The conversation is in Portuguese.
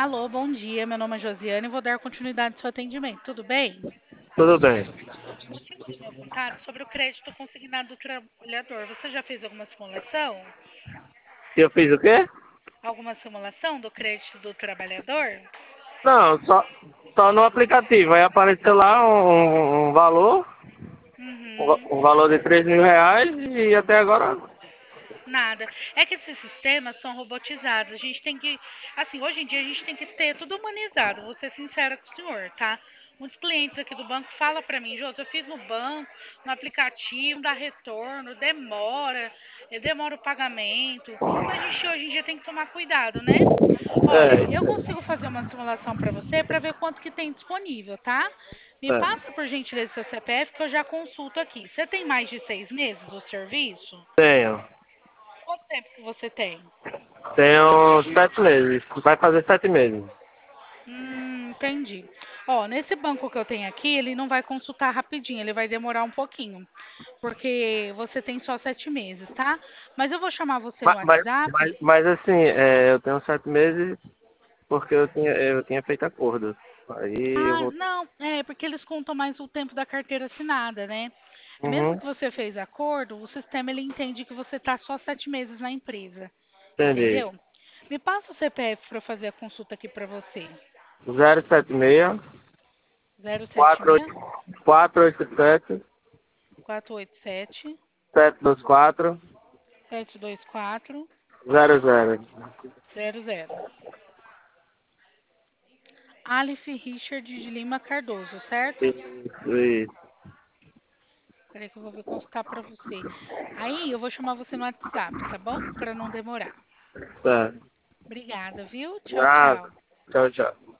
Alô, bom dia. Meu nome é Josiane e vou dar continuidade ao seu atendimento. Tudo bem? Tudo bem. O motivo do meu contato é sobre o crédito consignado do trabalhador. Você já fez alguma simulação? E eu fiz o quê? Alguma simulação do crédito do trabalhador? Não, só no aplicativo. Aí apareceu lá um valor, Uhum. um valor de R$ 3.000 e até agora Nada. É que esses sistemas são robotizados. A gente tem que, assim, hoje em dia a gente tem que ter tudo humanizado. Vou ser sincera com o senhor, tá? Muitos clientes aqui do banco falam para mim, Josi, eu fiz no banco, no aplicativo, não dá retorno, demora o pagamento. Então a gente hoje em dia tem que tomar cuidado, né? Olha, eu é, consigo fazer uma simulação para você para ver quanto que tem disponível, tá? Me é, passa por gentileza seu CPF que eu já consulto aqui. Você tem mais de 6 meses do serviço? tenho. Quanto tempo que você tem? Tenho 7 meses. Vai fazer 7 meses. Entendi. Ó, nesse banco que eu tenho aqui, ele não vai consultar rapidinho, ele vai demorar um pouquinho, porque você tem só 7 meses, tá? Mas eu vou chamar você no Mas, mas, WhatsApp. mas assim, eu tenho 7 meses porque eu tinha feito acordo. Aí eu Ah, vou. não, é porque eles contam mais o tempo da carteira assinada, né? Mesmo Uhum, que você fez acordo, o sistema ele entende que você tá só 7 meses na empresa, entendi. entendeu? Me passa o CPF para eu fazer a consulta aqui para você. 076 076 487 487 724 724 00. 00. Alice Richard de Lima Cardoso, certo? Isso, isso. Peraí que eu vou ver consultar pra você. Aí eu vou chamar você no WhatsApp, tá bom? Pra não demorar. Tá. Obrigada, viu? Tchau, Nada. tchau. Tchau, tchau.